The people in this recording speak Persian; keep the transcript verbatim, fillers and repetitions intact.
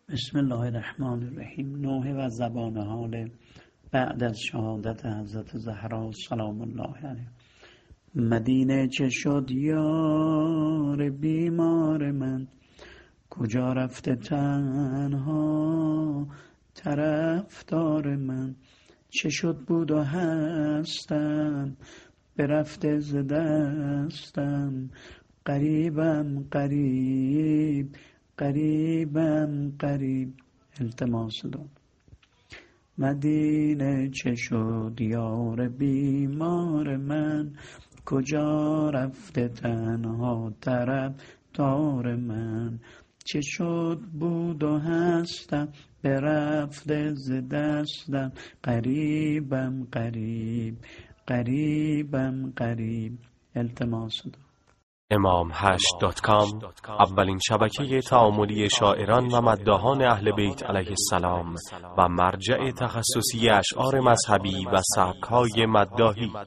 بسم الله الرحمن الرحیم. نوح و زبان حال بعد از شهادت حضرت زهرا سلام الله علیها. مدینه چه شد یار بیمار من، کجا رفته تنها طرفدار من. چه شد بود و هستم برفته ز دستم، قریبم قریب قریبم قریب. التماس داد. مدینه چه شد یار بیمار من، کجا رفته تنها طرفدار من. چه شد بود و هستم برفته ز دستم، قریبم قریب قریبم قریب. التماس داد. امام هشت دات کام اولین شبکه تعاملی شاعران و مداحان اهل بیت علیه السلام و مرجع تخصصی اشعار مذهبی و سبک‌های مداحی.